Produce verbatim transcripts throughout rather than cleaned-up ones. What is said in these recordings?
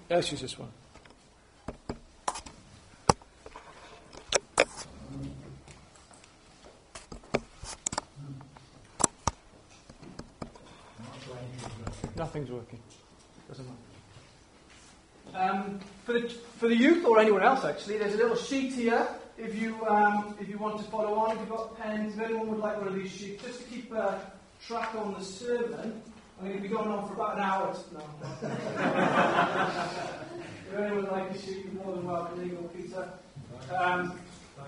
Let's use this one. Nothing's working. Doesn't matter. Um, for the for the youth or anyone else, actually, there's a little sheet here. If you um, if you want to follow on, if you've got pens, if anyone would like one of these sheets, just to keep uh, track on the sermon. I'm going to be going on for about an hour. No. If anyone would like a sheet, you're more than welcome. There you go, Peter. Um,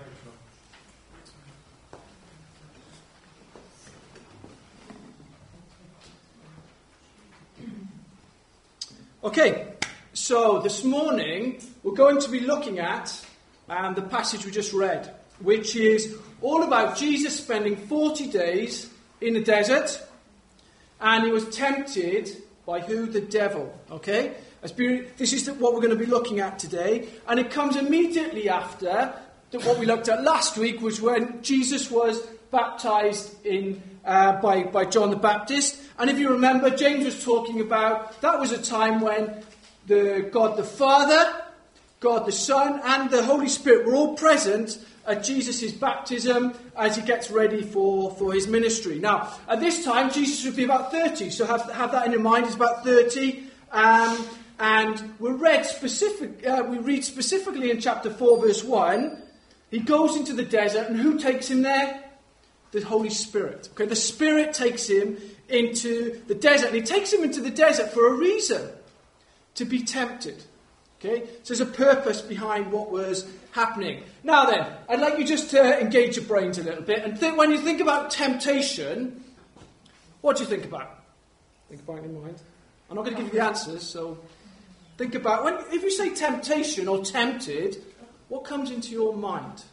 Okay, so this morning we're going to be looking at um, the passage we just read, which is all about Jesus spending forty days in the desert, and he was tempted by who? The devil. Okay, this is what we're going to be looking at today, and it comes immediately after what we looked at last week, was when Jesus was baptized in uh, by by John the Baptist. And if you remember, James was talking about that was a time when the God the Father, God the Son, and the Holy Spirit were all present at Jesus' baptism as he gets ready for, for his ministry. Now, at this time, Jesus would be about thirty, so have, have that in your mind. He's about thirty. Um, and we read specific. Uh, we read specifically in chapter four, verse one, he goes into the desert, and who takes him there? The Holy Spirit. Okay, the Spirit takes him into the desert, and he takes him into the desert for a reason, to be tempted. Okay, so there's a purpose behind what was happening. Now then, I'd like you just to engage your brains a little bit, and think, when you think about temptation, what do you think about? Think about it in mind. I'm not going to give you the answers, so think about, when, if you say temptation or tempted, what comes into your mind?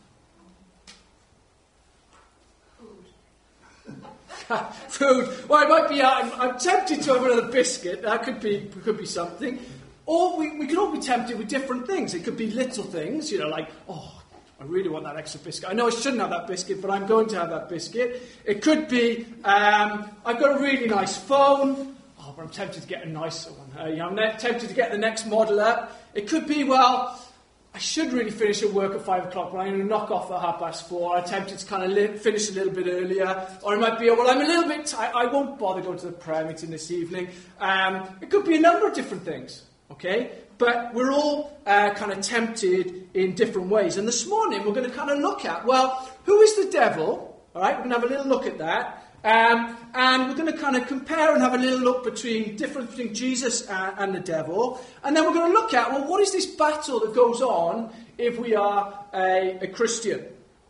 Food. Well, it might be. I'm, I'm tempted to have another biscuit. That could be could be something. Or we, we could all be tempted with different things. It could be little things, you know, like, oh, I really want that extra biscuit. I know I shouldn't have that biscuit, but I'm going to have that biscuit. It could be, um, I've got a really nice phone. Oh, but I'm tempted to get a nicer one. Uh, you know, I'm tempted to get the next model up. It could be, well, I should really finish at work at five o'clock, but I'm going to knock off at half past four. I'm tempted to kind of li- finish a little bit earlier. Or it might be, well, I'm a little bit tired. I won't bother going to the prayer meeting this evening. Um, it could be a number of different things, okay? But we're all uh, kind of tempted in different ways. And this morning we're going to kind of look at, well, who is the devil? All right, we're going to have a little look at that. Um, and we're going to kind of compare and have a little look between difference between Jesus and, and the devil. And then we're going to look at, well, what is this battle that goes on if we are a, a Christian?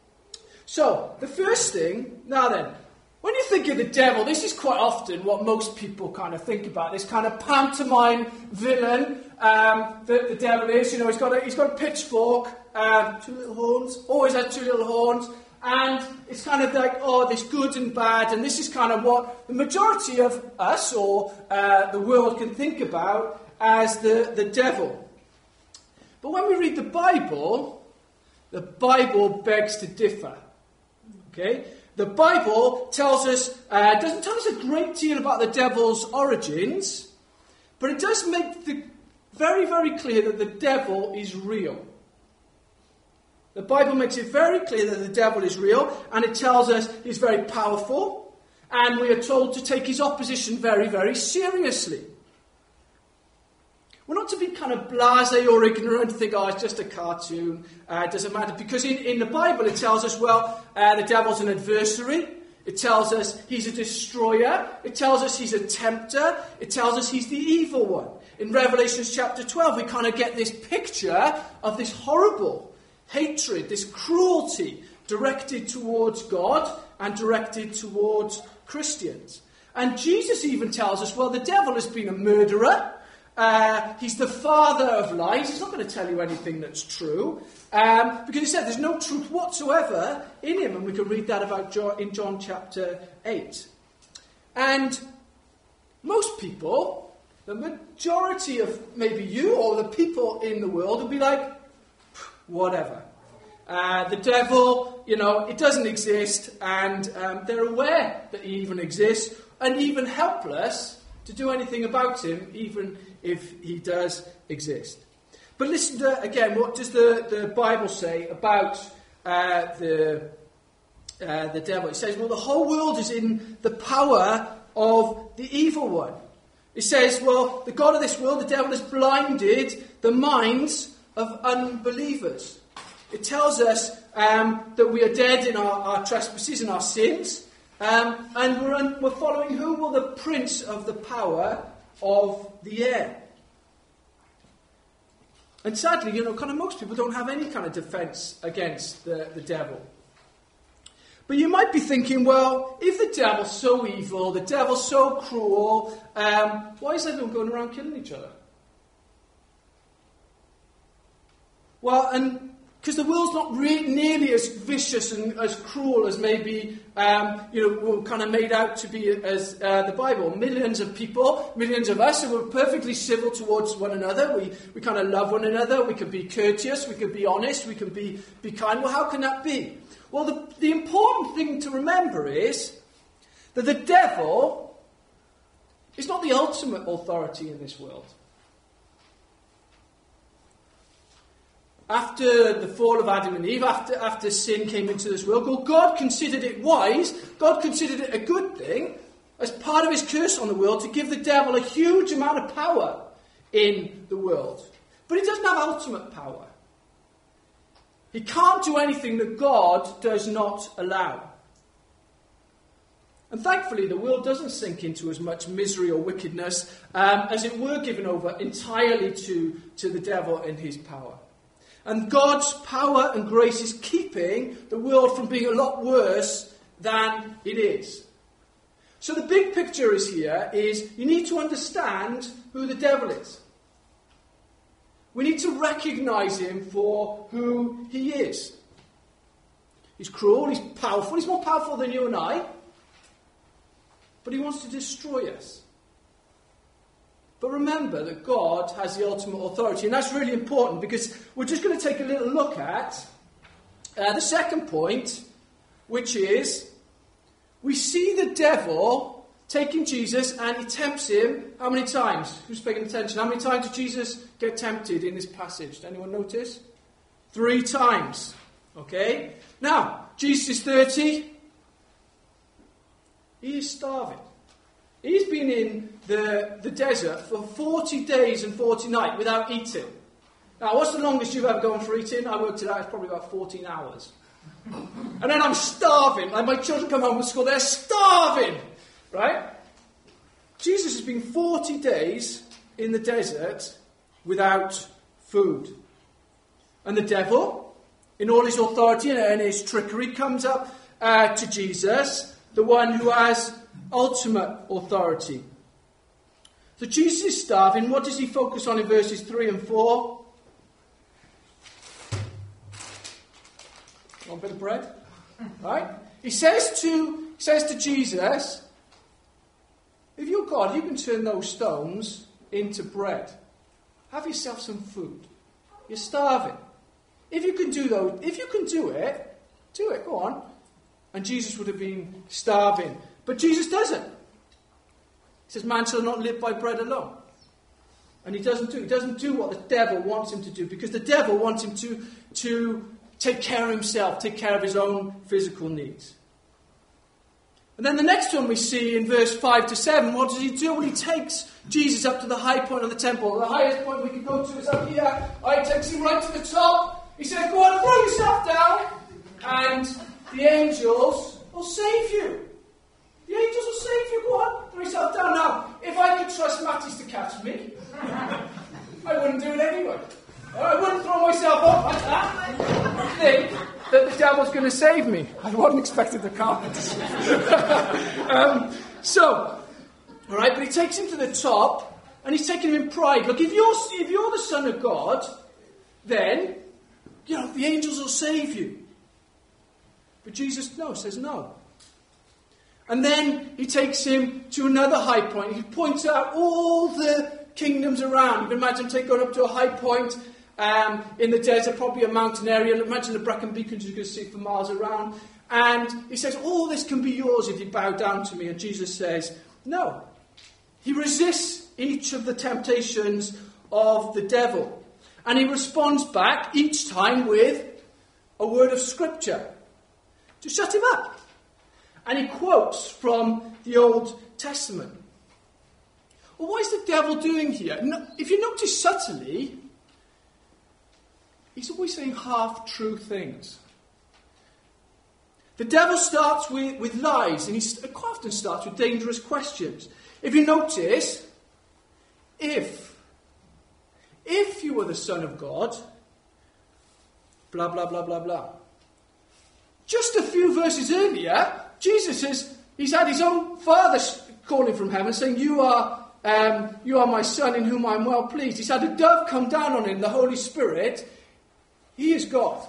So, the first thing, now then, when you think of the devil, this is quite often what most people kind of think about, this kind of pantomime villain um, that the devil is. You know, he's got a, he's got a pitchfork, um, two little horns, always had two little horns. And it's kind of like, oh, this good and bad, and this is kind of what the majority of us, or uh, the world, can think about as the, the devil. But when we read the Bible, the Bible begs to differ. Okay? The Bible tells us, uh, doesn't tell us a great deal about the devil's origins, but it does make the very, very clear that the devil is real. The Bible makes it very clear that the devil is real, and it tells us he's very powerful, and we are told to take his opposition very, very seriously. We're not to be kind of blasé or ignorant, think, oh, it's just a cartoon, uh, it doesn't matter. Because in, in the Bible it tells us, well, uh, the devil's an adversary. It tells us he's a destroyer. It tells us he's a tempter. It tells us he's the evil one. In Revelation chapter twelve, we kind of get this picture of this horrible hatred, this cruelty directed towards God and directed towards Christians. And Jesus even tells us, well, the devil has been a murderer. Uh, he's the father of lies. He's not going to tell you anything that's true. Um, because he said there's no truth whatsoever in him. And we can read that about John, in John chapter eight. And most people, the majority of maybe you or the people in the world, will be like, whatever. Uh, the devil, you know, it doesn't exist, and um, they're aware that he even exists, and even helpless to do anything about him, even if he does exist. But listen to, again, what does the, the Bible say about uh, the, uh, the devil? It says, well, the whole world is in the power of the evil one. It says, well, the God of this world, the devil, has blinded the minds of unbelievers. It tells us um, that we are dead in our, our trespasses and our sins. Um, and we're, un- we're following who? Well, the prince of the power of the air. And sadly, you know, kind of most people don't have any kind of defence against the, the devil. But you might be thinking, well, if the devil's so evil, the devil's so cruel, um, why is everyone going around killing each other? Well, and because the world's not re- nearly as vicious and as cruel as maybe, um, you know, we're kind of made out to be as uh, the Bible. Millions of people, millions of us, who are perfectly civil towards one another. We we kind of love one another. We can be courteous. We can be honest. We can be, be kind. Well, how can that be? Well, the, the important thing to remember is that the devil is not the ultimate authority in this world. After the fall of Adam and Eve, after, after sin came into this world, well, God considered it wise, God considered it a good thing, as part of his curse on the world, to give the devil a huge amount of power in the world. But he doesn't have ultimate power. He can't do anything that God does not allow. And thankfully, the world doesn't sink into as much misery or wickedness um, as it were given over entirely to, to the devil and his power. And God's power and grace is keeping the world from being a lot worse than it is. So the big picture is here is you need to understand who the devil is. We need to recognise him for who he is. He's cruel, he's powerful, he's more powerful than you and I. But he wants to destroy us. But remember that God has the ultimate authority. And that's really important because we're just going to take a little look at uh, the second point, which is we see the devil taking Jesus and he tempts him how many times? Who's paying attention? How many times did Jesus get tempted in this passage? Did anyone notice? Three times. Okay? Now, Jesus is thirty. He is starving. He's been in the, the desert for forty days and forty nights without eating. Now, what's the longest you've ever gone for eating? I worked it out, it's probably about fourteen hours. And then I'm starving. Like my children come home from school, they're starving. Right? Jesus has been forty days in the desert without food. And the devil, in all his authority and his trickery, comes up uh, to Jesus, the one who has ultimate authority. So Jesus is starving. What does he focus on in verses three and four? One bit of bread. Right? He says to, he says to Jesus, if you're God, you can turn those stones into bread. Have yourself some food. You're starving. If you can do those, if you can do it, do it, go on. And Jesus would have been starving. But Jesus doesn't. He says, man shall not live by bread alone. And he doesn't do, he doesn't do what the devil wants him to do, because the devil wants him to, to take care of himself, take care of his own physical needs. And then the next one we see in verse five to seven, what does he do? Well, he takes Jesus up to the high point of the temple. The highest point we can go to is up here. He takes him right to the top. He says, go on, throw yourself down, and the angels will save you. The angels will save you. Go on, throw yourself down. Now, if I could trust Matties to catch me, I wouldn't do it anyway. I wouldn't throw myself off like that. I think that the devil's going to save me. I wasn't expecting the carpet to save um, So, all right, but he takes him to the top, and he's taking him in pride. Look, if you're, if you're the Son of God, then, you know, the angels will save you. But Jesus, no, says no. And then he takes him to another high point. He points out all the kingdoms around. You can imagine take going up to a high point um, in the desert, probably a mountain area. Imagine the Brecon Beacons you can see for miles around. And he says, all this can be yours if you bow down to me. And Jesus says, no. He resists each of the temptations of the devil. And he responds back each time with a word of scripture to shut him up. And he quotes from the Old Testament. Well, what is the devil doing here? If you notice subtly, he's always saying half-true things. The devil starts with, with lies, and he quite often starts with dangerous questions. If you notice, if, if you were the Son of God, blah, blah, blah, blah, blah. Just a few verses earlier, Jesus has, he's had his own Father calling from heaven, saying, you are, um, you are my Son in whom I am well pleased. He's had a dove come down on him, the Holy Spirit. He is God.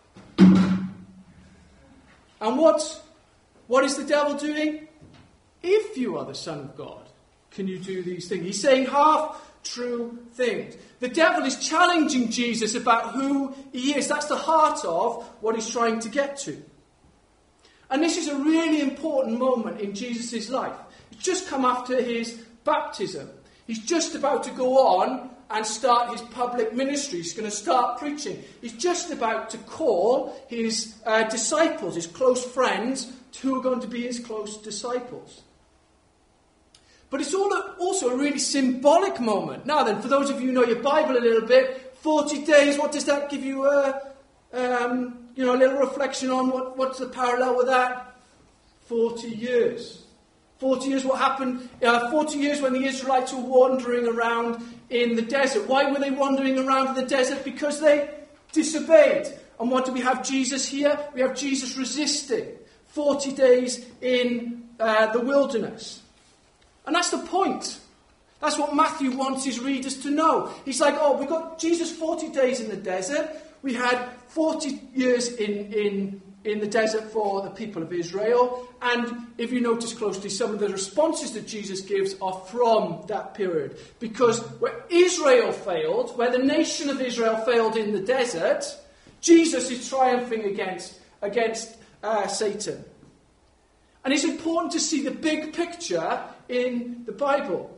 And what, what is the devil doing? If you are the Son of God, can you do these things? He's saying half-true things. The devil is challenging Jesus about who he is. That's the heart of what he's trying to get to. And this is a really important moment in Jesus' life. It's just come after his baptism. He's just about to go on and start his public ministry. He's going to start preaching. He's just about to call his uh, disciples, his close friends, who are going to be his close disciples. But it's all a, also a really symbolic moment. Now then, for those of you who know your Bible a little bit, forty days, what does that give you a, um, you know, a little reflection on? What, what's the parallel with that? forty years. forty years, what happened? Uh, forty years when the Israelites were wandering around in the desert. Why were they wandering around in the desert? Because they disobeyed. And what do we have Jesus here? We have Jesus resisting. forty days in uh, the wilderness. And that's the point. That's what Matthew wants his readers to know. He's like, oh, we've got Jesus forty days in the desert. We had forty years in, in, in the desert for the people of Israel. And if you notice closely, some of the responses that Jesus gives are from that period. Because where Israel failed, where the nation of Israel failed in the desert, Jesus is triumphing against, against uh, Satan. And it's important to see the big picture in the Bible.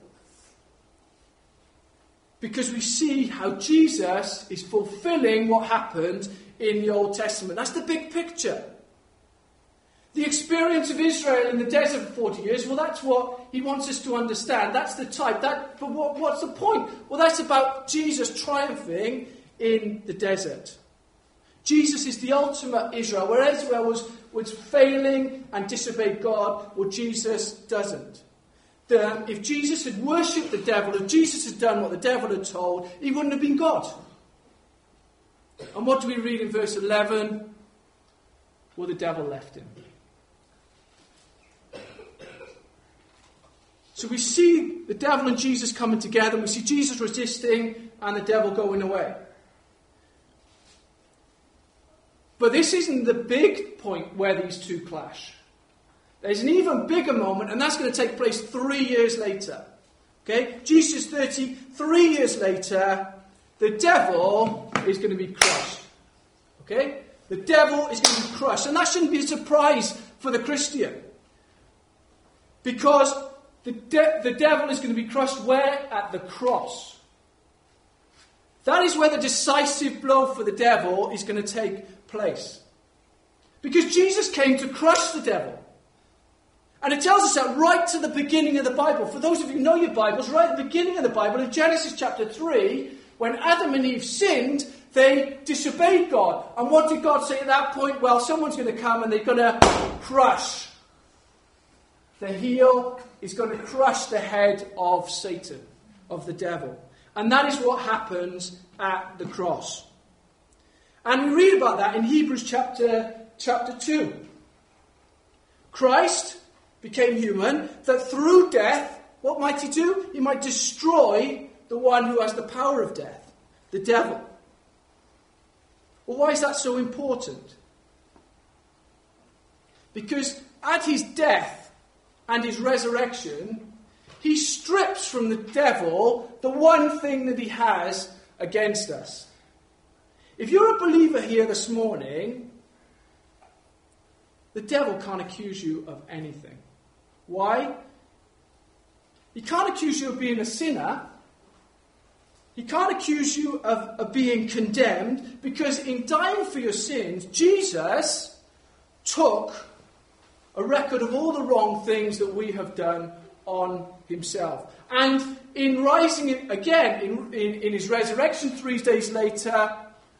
Because we see how Jesus is fulfilling what happened in the Old Testament. That's the big picture. The experience of Israel in the desert for forty years, well, that's what he wants us to understand. That's the type. That, but what, what's the point? Well, that's about Jesus triumphing in the desert. Jesus is the ultimate Israel. Where Israel was, was failing and disobeyed God, well, Jesus doesn't. The, if Jesus had worshipped the devil, if Jesus had done what the devil had told, he wouldn't have been God. And what do we read in verse eleven? Well, the devil left him. So we see the devil and Jesus coming together, and we see Jesus resisting and the devil going away. But this isn't the big point where these two clash. There's an even bigger moment, and that's going to take place three years later. Okay? Jesus is thirty, three years later, the devil is going to be crushed. Okay? The devil is going to be crushed. And that shouldn't be a surprise for the Christian. Because the, de- the devil is going to be crushed where? At the cross. That is where the decisive blow for the devil is going to take place. Because Jesus came to crush the devil. And it tells us that right to the beginning of the Bible. For those of you who know your Bibles, right at the beginning of the Bible, in Genesis chapter three, when Adam and Eve sinned, they disobeyed God. And what did God say at that point? Well, someone's going to come and they're going to crush. The heel is going to crush the head of Satan, of the devil. And that is what happens at the cross. And we read about that in Hebrews chapter, chapter two. Christ became human, that through death, what might he do? He might destroy the one who has the power of death, the devil. Well, why is that so important? Because at his death and his resurrection, he strips from the devil the one thing that he has against us. If you're a believer here this morning, the devil can't accuse you of anything. Why? He can't accuse you of being a sinner. He can't accuse you of, of being condemned, because in dying for your sins, Jesus took a record of all the wrong things that we have done on himself. And in rising again, in, in, in his resurrection three days later,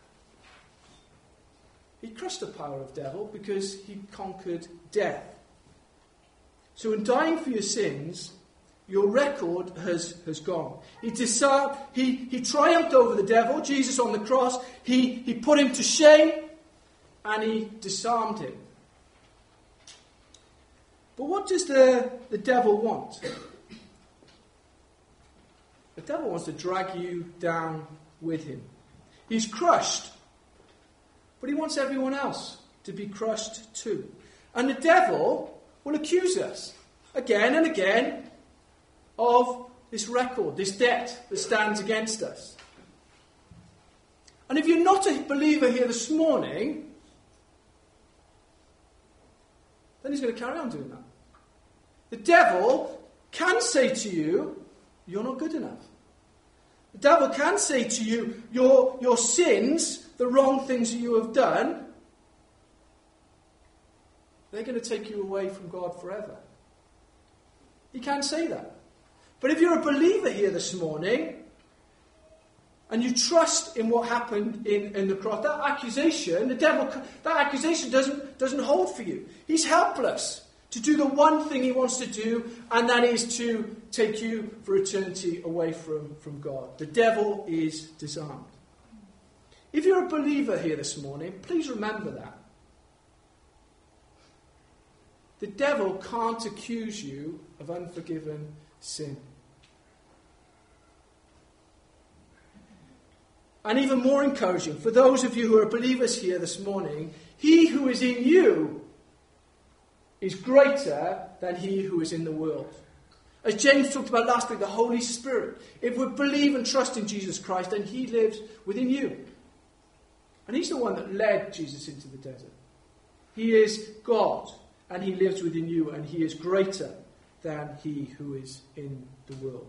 he crushed the power of the devil because he conquered death. So in dying for your sins, your record has, has gone. He, disarmed, he, he triumphed over the devil, Jesus on the cross. He, he put him to shame and he disarmed him. But what does the, the devil want? The devil wants to drag you down with him. He's crushed, but he wants everyone else to be crushed too. And the devil will accuse us again and again of this record, this debt that stands against us. And if you're not a believer here this morning, then he's going to carry on doing that. The devil can say to you, you're not good enough. The devil can say to you, your, your sins, the wrong things that you have done, they're going to take you away from God forever. He can say that. But if you're a believer here this morning, and you trust in what happened in, in the cross, that accusation, the devil, that accusation doesn't, doesn't hold for you. He's helpless to do the one thing he wants to do, and that is to take you for eternity away from, from God. The devil is disarmed. If you're a believer here this morning, please remember that. The devil can't accuse you of unforgiven sin. And even more encouraging, for those of you who are believers here this morning, he who is in you is greater than he who is in the world. As James talked about last week, the Holy Spirit. If we believe and trust in Jesus Christ, then he lives within you. And he's the one that led Jesus into the desert. He is God, and he lives within you, and he is greater than he who is in the world.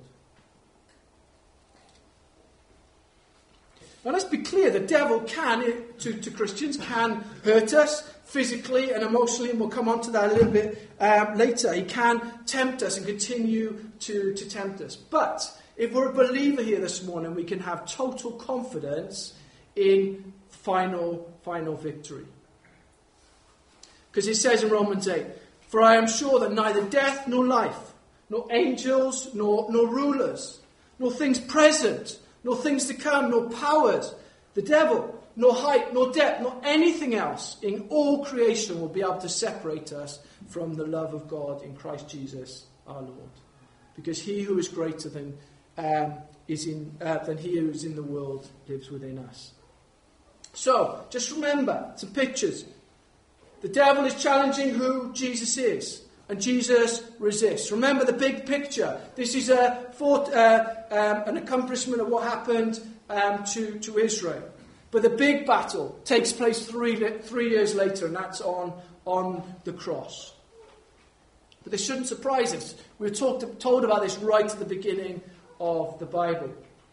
Now let's be clear, the devil can, to, to Christians, can hurt us physically and emotionally, and we'll come on to that a little bit um, later. He can tempt us and continue to, to tempt us. But if we're a believer here this morning, we can have total confidence in final, final victory. Because it says in Romans eight, "For I am sure that neither death nor life, nor angels, nor, nor rulers, nor things present, nor things to come, nor powers, the devil, nor height, nor depth, nor anything else in all creation will be able to separate us from the love of God in Christ Jesus our Lord. Because he who is greater than um, is in uh, than he who is in the world lives within us." So, just remember some pictures. The devil is challenging who Jesus is, and Jesus resists. Remember the big picture. This is a fort, uh, um, an accomplishment of what happened um, to, to Israel. But the big battle takes place three, three years later, and that's on, on the cross. But this shouldn't surprise us. We were talked, told about this right at the beginning of the Bible.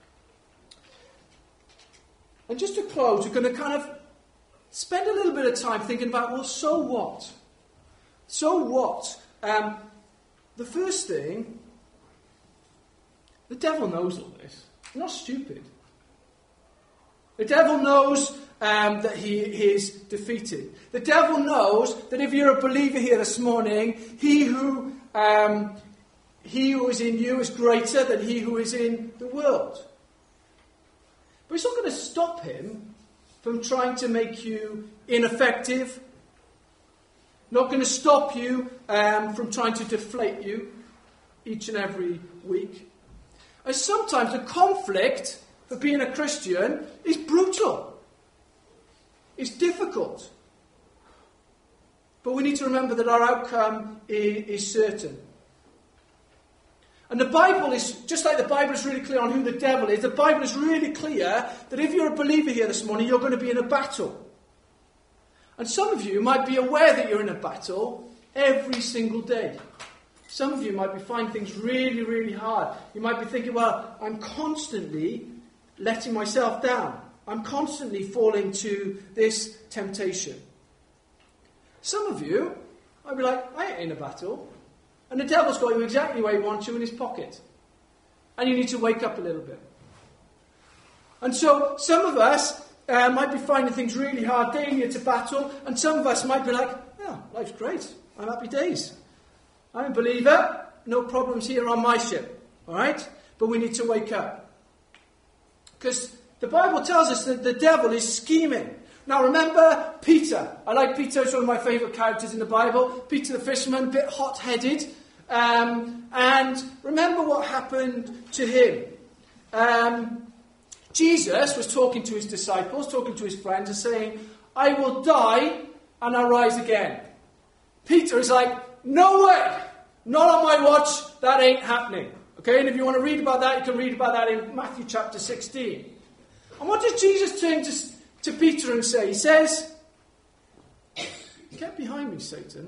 And just to close, we're going to kind of spend a little bit of time thinking about, well, so what? So what? Um, the first thing, the devil knows all this. He's not stupid. The devil knows um, that he is defeated. The devil knows that if you're a believer here this morning, he who um, he who is in you is greater than he who is in the world. But it's not going to stop him from trying to make you ineffective. Not going to stop you um, from trying to deflate you each and every week. And sometimes the conflict for being a Christian is brutal. It's difficult. But we need to remember that our outcome is, is certain. And the Bible is, just like the Bible is really clear on who the devil is, the Bible is really clear that if you're a believer here this morning, you're going to be in a battle. And some of you might be aware that you're in a battle every single day. Some of you might be finding things really, really hard. You might be thinking, well, I'm constantly letting myself down. I'm constantly falling to this temptation. Some of you might be like, I ain't in a battle. And the devil's got you exactly where he wants you, in his pocket. And you need to wake up a little bit. And so some of us uh, might be finding things really hard daily. It's a battle. And some of us might be like, yeah, life's great. I'm happy days. I'm a believer. No problems here on my ship. All right? But we need to wake up. Because the Bible tells us that the devil is scheming. Now remember Peter. I like Peter. He's one of my favourite characters in the Bible. Peter the fisherman, a bit hot-headed. Um, and remember what happened to him. Um, Jesus was talking to his disciples, talking to his friends, and saying, I will die and I'll rise again. Peter is like, no way! Not on my watch, that ain't happening. Okay, and if you want to read about that, you can read about that in Matthew chapter sixteen. And what does Jesus turn to, to Peter and say? He says, get behind me, Satan.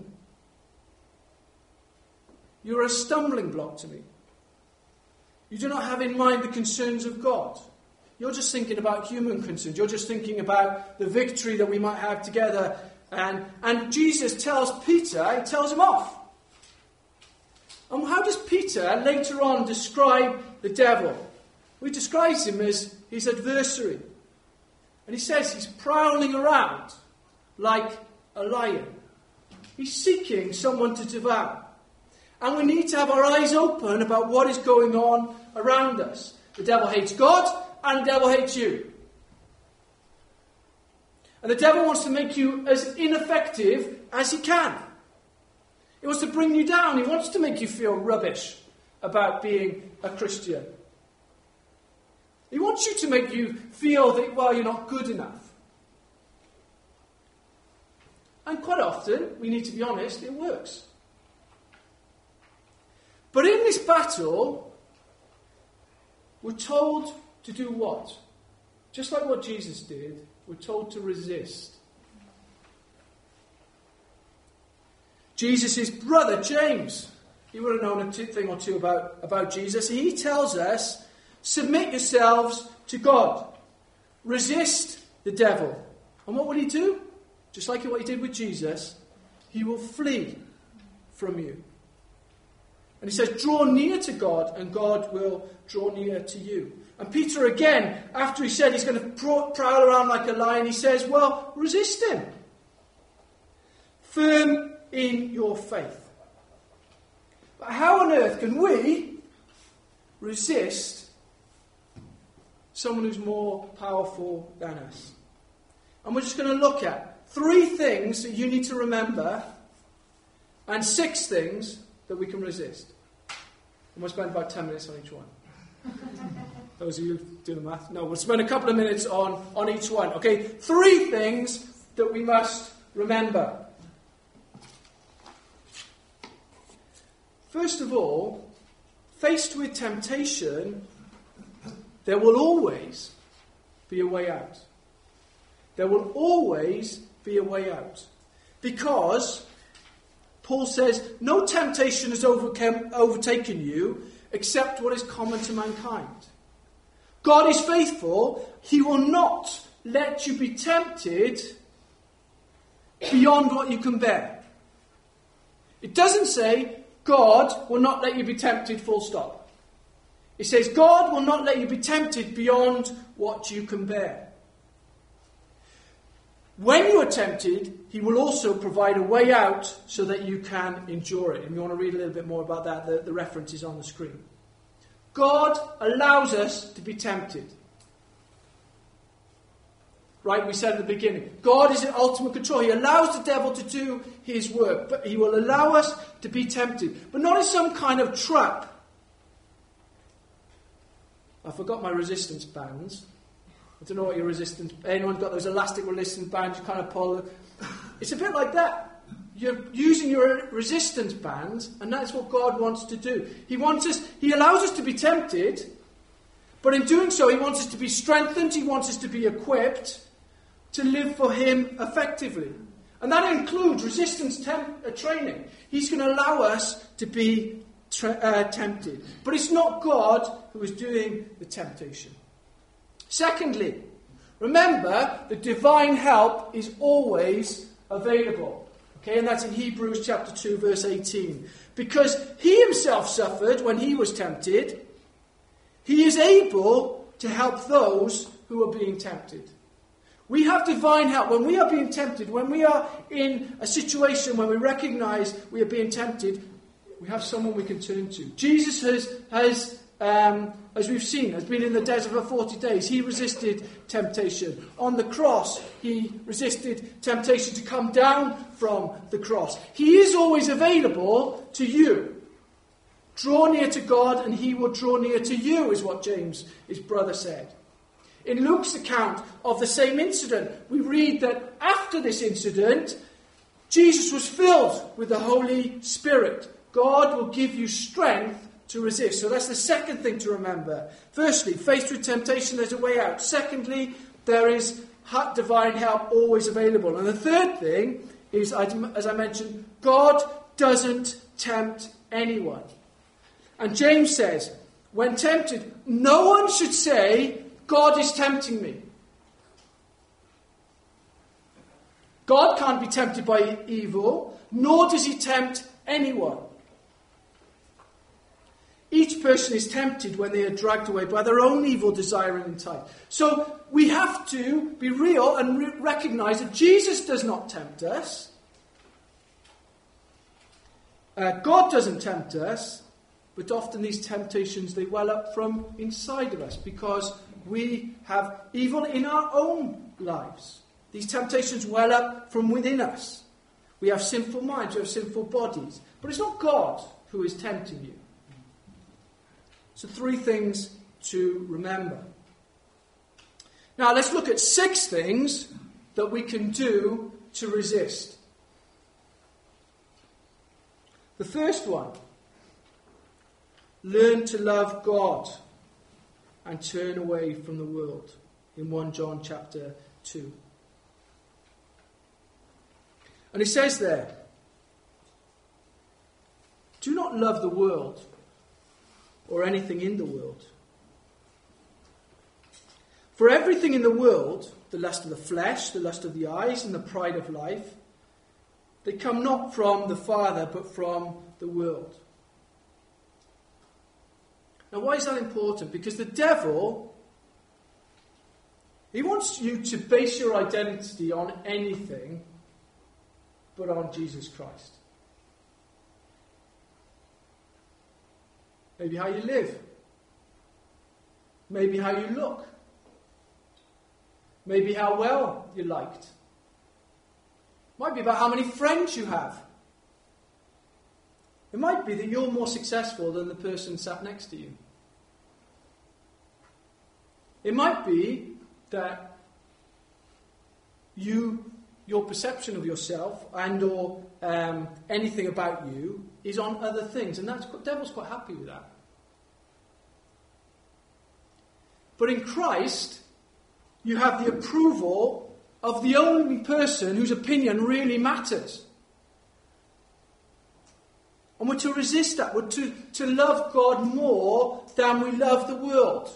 You're a stumbling block to me. You do not have in mind the concerns of God. You're just thinking about human concerns. You're just thinking about the victory that we might have together. And, and Jesus tells Peter, he tells him off. And how does Peter later on describe the devil? Well, he describes him as his adversary. And he says he's prowling around like a lion. He's seeking someone to devour. And we need to have our eyes open about what is going on around us. The devil hates God, and the devil hates you. And the devil wants to make you as ineffective as he can. He wants to bring you down. He wants to make you feel rubbish about being a Christian. He wants you to make you feel that, well, you're not good enough. And quite often, we need to be honest, it works. But in this battle, we're told to do what? Just like what Jesus did, we're told to resist. Jesus' brother, James, he would have known a thing or two about, about Jesus. He tells us, submit yourselves to God. Resist the devil. And what will he do? Just like what he did with Jesus, he will flee from you. And he says, draw near to God, and God will draw near to you. And Peter again, after he said he's going to prowl around like a lion, he says, well, resist him. Firm in your faith. But how on earth can we resist someone who's more powerful than us? And we're just going to look at three things that you need to remember and six things that we can resist. And we'll spend about ten minutes on each one. Those of you who do the math. No, we'll spend a couple of minutes on, on each one. Okay, three things that we must remember. First of all, faced with temptation, there will always be a way out. There will always be a way out. Because Paul says, no temptation has overcome, overtaken you except what is common to mankind. God is faithful. He will not let you be tempted beyond what you can bear. It doesn't say God will not let you be tempted, full stop. It says God will not let you be tempted beyond what you can bear. When you are tempted, he will also provide a way out so that you can endure it. And you want to read a little bit more about that, the, the reference is on the screen. God allows us to be tempted. Right, we said at the beginning, God is in ultimate control. He allows the devil to do his work, but he will allow us to be tempted. But not as some kind of trap. I forgot my resistance bands. I don't know what your resistance... Anyone got those elastic resistance bands you kind of pull? It's a bit like that. You're using your resistance bands, and that's what God wants to do. He wants us... He allows us to be tempted, but in doing so, he wants us to be strengthened. He wants us to be equipped to live for him effectively. And that includes resistance temp- uh, training. He's going to allow us to be tra- uh, tempted. But it's not God who is doing the temptation. Secondly, remember that divine help is always available. Okay, and that's in Hebrews chapter two, verse eighteen. Because he himself suffered when he was tempted, he is able to help those who are being tempted. We have divine help. When we are being tempted, when we are in a situation when we recognize we are being tempted, we have someone we can turn to. Jesus has, has um, as we've seen, has been in the desert for forty days. He resisted temptation. On the cross, he resisted temptation to come down from the cross. He is always available to you. Draw near to God and he will draw near to you, is what James, his brother, said. In Luke's account of the same incident, we read that after this incident, Jesus was filled with the Holy Spirit. God will give you strength to resist. So that's the second thing to remember. Firstly, faced with temptation, there's a way out. Secondly, there is divine help always available. And the third thing is, as I mentioned, God doesn't tempt anyone. And James says, when tempted, no one should say, God is tempting me. God can't be tempted by evil, nor does he tempt anyone. Each person is tempted when they are dragged away by their own evil desire and intent. So we have to be real and re- recognize that Jesus does not tempt us. Uh, God doesn't tempt us, but often these temptations, they well up from inside of us because we have evil in our own lives. These temptations well up from within us. We have sinful minds, we have sinful bodies. But it's not God who is tempting you. So three things to remember. Now let's look at six things that we can do to resist. The first one, learn to love God and turn away from the world, in First John chapter two. And it says there, do not love the world or anything in the world. For everything in the world, the lust of the flesh, the lust of the eyes, and the pride of life, they come not from the Father, but from the world. Now, why is that important? Because the devil, he wants you to base your identity on anything but on Jesus Christ. Maybe how you live. Maybe how you look. Maybe how well you're liked. Might be about how many friends you have. It might be that you're more successful than the person sat next to you. It might be that you, your perception of yourself and or um, anything about you is on other things, and that's the devil's quite happy with that. But in Christ, you have the approval of the only person whose opinion really matters. And we're to resist that. We're to, to love God more than we love the world.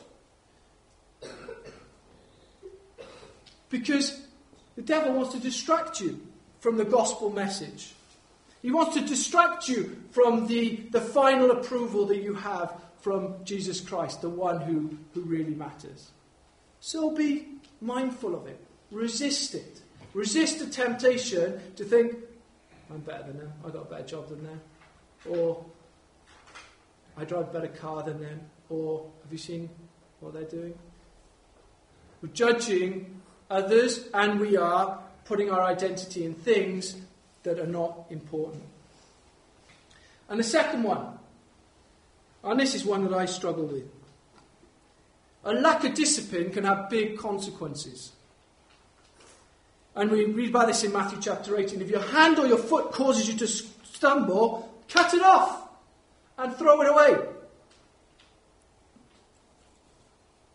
Because the devil wants to distract you from the gospel message. He wants to distract you from the, the final approval that you have from Jesus Christ, the one who, who really matters. So be mindful of it. Resist it. Resist the temptation to think, I'm better than them. I've got a better job than them. Or, I drive a better car than them. Or, have you seen what they're doing? We're judging others, and we are putting our identity in things that are not important. And the second one, and this is one that I struggle with. A lack of discipline can have big consequences. And we read about this in Matthew chapter eighteen. If your hand or your foot causes you to stumble, cut it off and throw it away.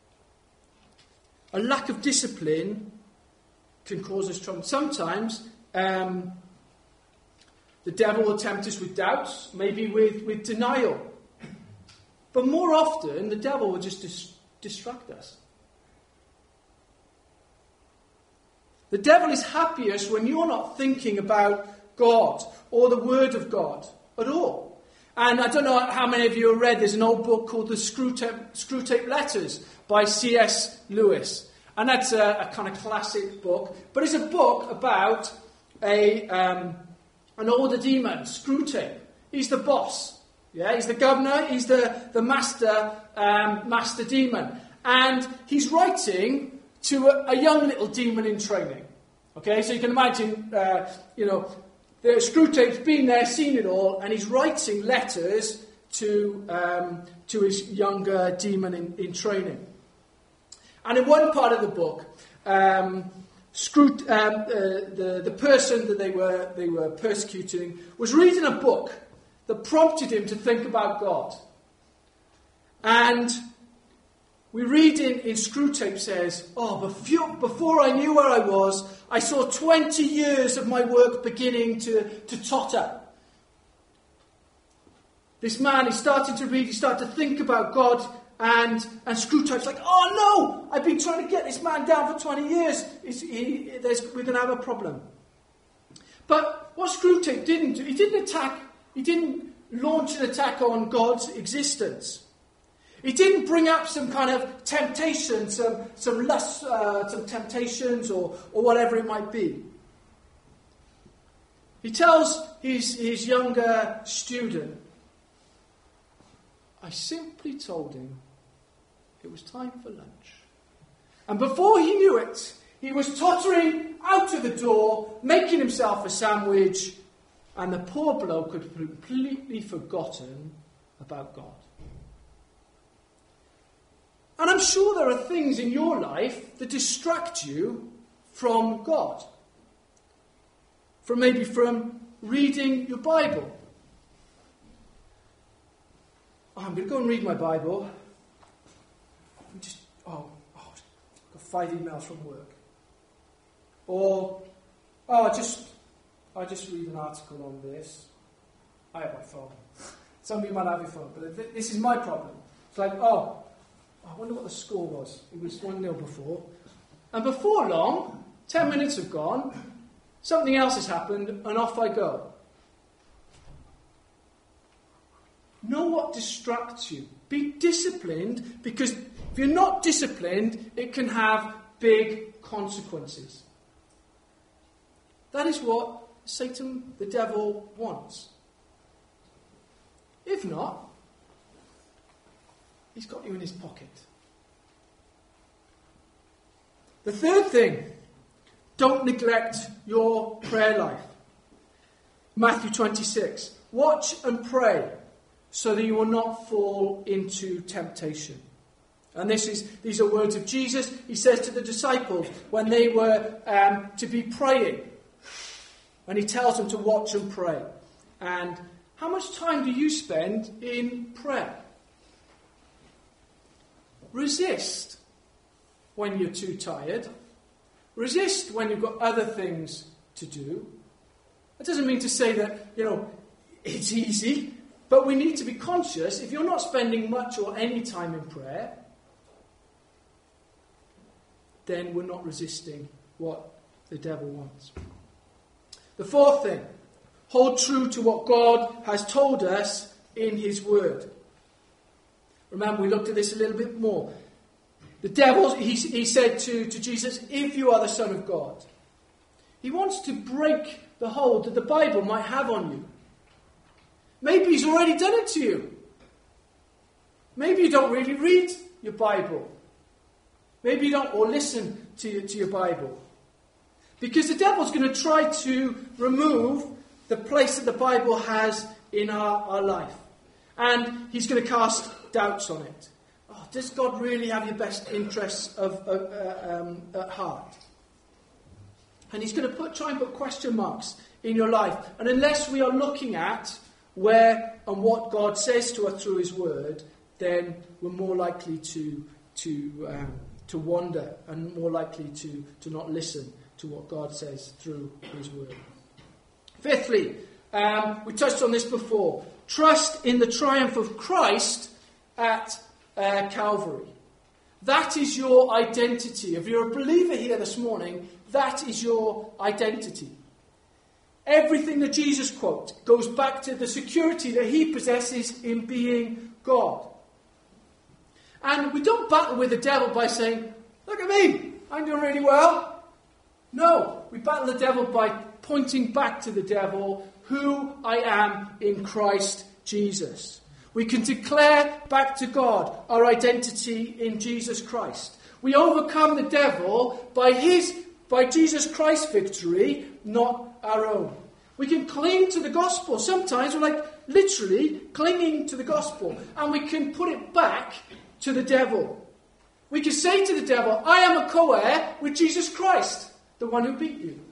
A lack of discipline can cause us trouble. Sometimes Um, the devil will tempt us with doubts, maybe with, with denial. But more often, the devil will just dis- distract us. The devil is happiest when you're not thinking about God or the Word of God at all. And I don't know how many of you have read, there's an old book called The Screwtape, Screwtape Letters by C S Lewis. And that's a, a kind of classic book. But it's a book about a um, an older demon, Screwtape. He's the boss. Yeah, he's the governor, he's the, the master um, master demon. And he's writing to a, a young little demon in training. Okay, so you can imagine, uh, you know, the Screwtape's been there, seen it all, and he's writing letters to um, to his younger demon in, in training. And in one part of the book, um, Screw, um, uh, the the person that they were they were persecuting was reading a book that prompted him to think about God. And we read in, in Screwtape says, oh, before, before I knew where I was, I saw twenty years of my work beginning to, to totter. This man, he's starting to read, he started to think about God, and, and Screwtape's like, oh no, I've been trying to get this man down for twenty years. It's, he, there's, we're going to have a problem. But what Screwtape didn't do, he didn't attack, he didn't launch an attack on God's existence. He didn't bring up some kind of temptation, some some lust, uh, some temptations, or or whatever it might be. He tells his his younger student, I simply told him it was time for lunch. And before he knew it, he was tottering out of the door, making himself a sandwich, and the poor bloke had completely forgotten about God. And I'm sure there are things in your life that distract you from God. From maybe from reading your Bible. Oh, I'm going to go and read my Bible. I'm just, oh, oh, I've got five emails from work. Or, oh, I just, I just read an article on this. I have my phone. Some of you might have your phone, but th- this is my problem. It's like, oh, I wonder what the score was. It was one nil before. And before long, ten minutes have gone, something else has happened, and off I go. Know what distracts you. Be disciplined, because if you're not disciplined, it can have big consequences. That is what Satan, the devil, wants. If not, he's got you in his pocket. The third thing, don't neglect your prayer life. Matthew twenty-six. Watch and pray so that you will not fall into temptation. And this is these are words of Jesus. He says to the disciples when they were um, to be praying. And he tells them to watch and pray. And how much time do you spend in prayer? Resist when you're too tired. Resist when you've got other things to do. That doesn't mean to say that, you know, it's easy, but we need to be conscious. If you're not spending much or any time in prayer, then we're not resisting what the devil wants. The fourth thing, hold true to what God has told us in his word. Remember, we looked at this a little bit more. The devil, he, he said to, to Jesus, if you are the Son of God. He wants to break the hold that the Bible might have on you. Maybe he's already done it to you. Maybe you don't really read your Bible. Maybe you don't, or listen to your, to your Bible. Because the devil's going to try to remove the place that the Bible has in our, our life. And he's going to cast doubts on it. Oh, does God really have your best interests of, uh, uh, um, at heart? And he's going to put, try and put question marks in your life. And unless we are looking at where and what God says to us through his word, then we're more likely to to um, to wander and more likely to, to not listen to what God says through his word. Fifthly, um, we touched on this before. Trust in the triumph of Christ at uh, Calvary. That is your identity. If you're a believer here this morning, that is your identity. Everything that Jesus quotes goes back to the security that he possesses in being God. And we don't battle with the devil by saying, look at me, I'm doing really well. No, we battle the devil by pointing back to the devil who I am in Christ Jesus. We can declare back to God our identity in Jesus Christ. We overcome the devil by his, by Jesus Christ's victory, not our own. We can cling to the gospel. Sometimes we're like literally clinging to the gospel, and we can put it back to the devil. We can say to the devil, I am a co-heir with Jesus Christ, the one who beat you.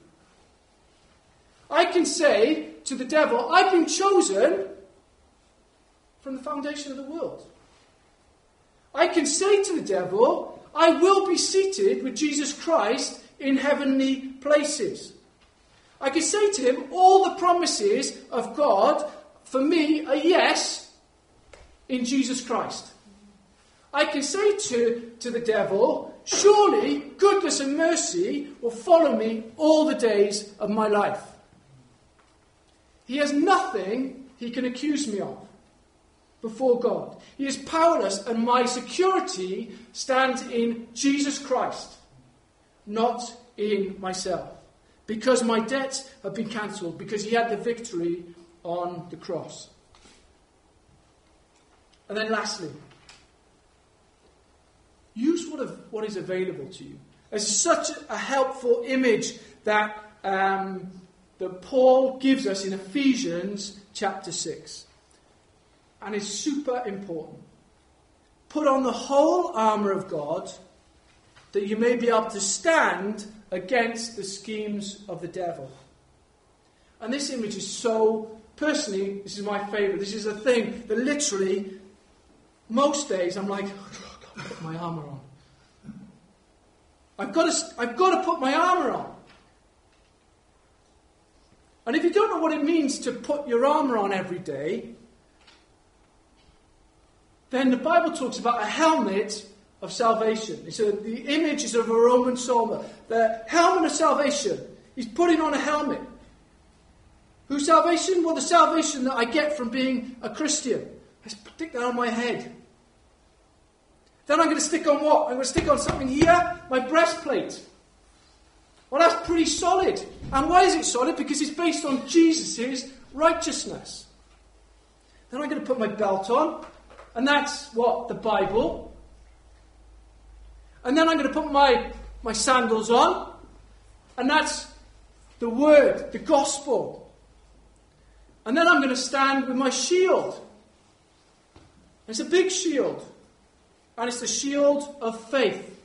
I can say to the devil, I've been chosen from the foundation of the world. I can say to the devil, I will be seated with Jesus Christ in heavenly places. I can say to him, all the promises of God for me are yes in Jesus Christ. I can say to, to the devil, surely goodness and mercy will follow me all the days of my life. He has nothing he can accuse me of before God. He is powerless, and my security stands in Jesus Christ, not in myself. Because my debts have been cancelled, because he had the victory on the cross. And then lastly, use what, of, what is available to you. There's such a helpful image that, um, that Paul gives us in Ephesians chapter six. And it's super important. Put on the whole armour of God, that you may be able to stand against the schemes of the devil. And this image is so, personally, this is my favourite. This is a thing that literally, most days I'm like, oh, I've got to put my armour on. I've got to, I've got to put my armour on. And if you don't know what it means to put your armour on every day, then the Bible talks about a helmet of salvation. So the image is of a Roman soldier. The helmet of salvation. He's putting on a helmet. Whose salvation? Well, the salvation that I get from being a Christian. I stick that on my head. Then I'm going to stick on what? I'm going to stick on something here, my breastplate. Well, that's pretty solid. And why is it solid? Because it's based on Jesus' righteousness. Then I'm going to put my belt on. And that's what? The Bible. And then I'm going to put my, my sandals on. And that's the Word, the Gospel. And then I'm going to stand with my shield. It's a big shield. And it's the shield of faith.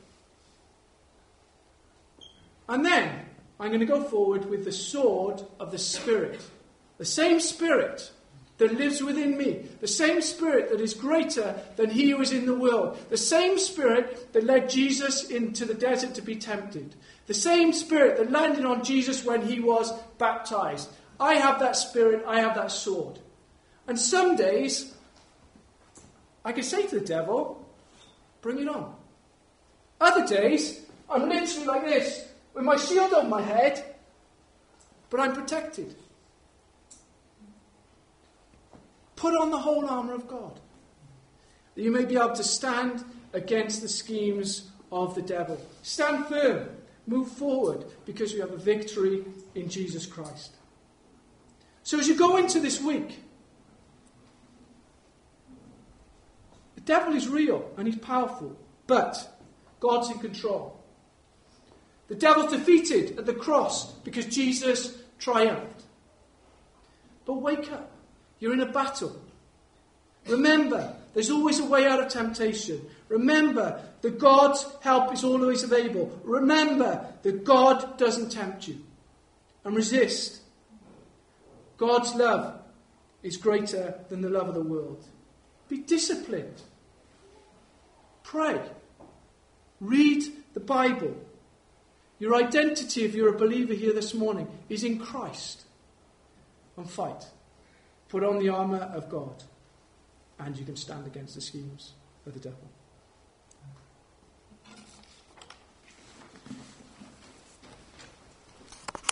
And then I'm going to go forward with the sword of the Spirit. The same Spirit that lives within me. The same Spirit that is greater than he who is in the world. The same Spirit that led Jesus into the desert to be tempted. The same Spirit that landed on Jesus when he was baptized. I have that Spirit, I have that sword. And some days, I can say to the devil, bring it on. Other days, I'm literally like this, with my shield on my head, but I'm protected. Put on the whole armour of God, that you may be able to stand against the schemes of the devil. Stand firm, move forward, because we have a victory in Jesus Christ. So as you go into this week, the devil is real and he's powerful, but God's in control. The devil's defeated at the cross because Jesus triumphed. But wake up. You're in a battle. Remember, there's always a way out of temptation. Remember that God's help is always available. Remember that God doesn't tempt you. And resist. God's love is greater than the love of the world. Be disciplined. Pray. Read the Bible. Your identity, if you're a believer here this morning, is in Christ. and fight. Put on the armour of God, and you can stand against the schemes of the devil.